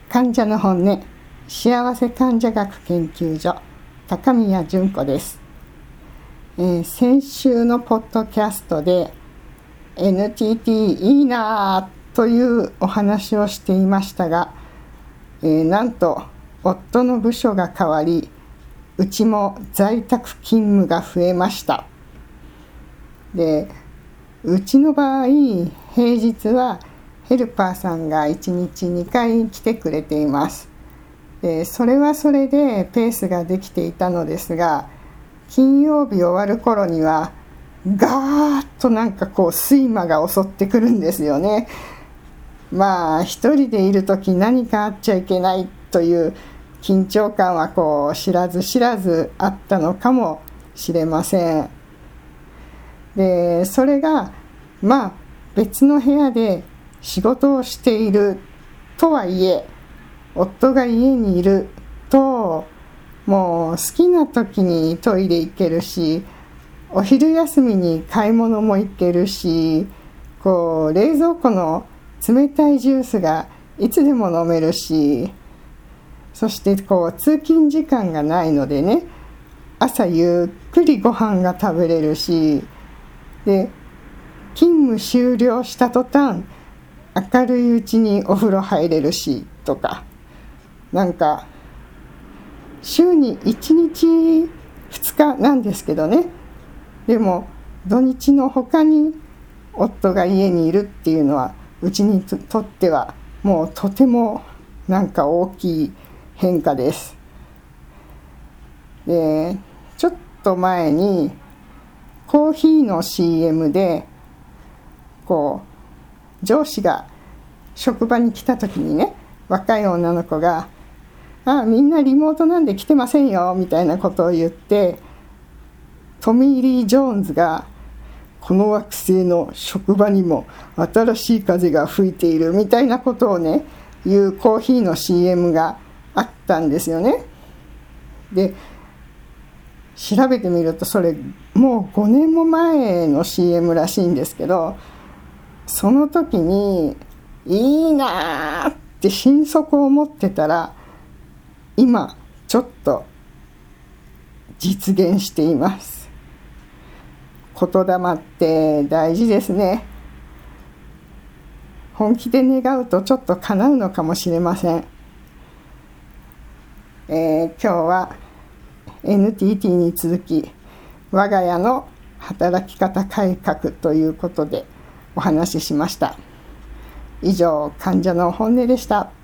患者の本音、幸せ患者学研究所、高宮純子です。先週のポッドキャストで NTT いいなというお話をしていましたが、なんと夫の部署が変わり、うちも在宅勤務が増えました。で、うちの場合、平日はヘルパーさんが1日2回来てくれています。それはそれでペースができていたのですが、金曜日終わる頃にはガーッと睡魔が襲ってくるんですよね。一人でいるとき何かあっちゃいけないという緊張感は知らず知らずあったのかもしれません。で、それが別の部屋で仕事をしているとはいえ、夫が家にいるともう好きな時にトイレ行けるし、お昼休みに買い物も行けるし、冷蔵庫の冷たいジュースがいつでも飲めるし、そして通勤時間がないのでね、朝ゆっくりご飯が食べれるし、で勤務終了した途端明るいうちにお風呂入れるしとか、週に1日2日なんですけどね、でも土日の他に夫が家にいるっていうのはうちにとってはもうとても大きい変化です。で、ちょっと前にコーヒーの CM で上司が職場に来た時にね、若い女の子がみんなリモートなんで来てませんよみたいなことを言って、トミー・リー・ジョーンズがこの惑星の職場にも新しい風が吹いているみたいなことをね言うコーヒーの CM があったんですよね。で、調べてみるとそれもう5年も前の CM らしいんですけど、その時にいいなって心底思ってたら、今ちょっと実現しています。言霊って大事ですね。本気で願うとちょっと叶うのかもしれません。今日は NTT に続き我が家の働き方改革ということでお話ししました。以上、患者の本音でした。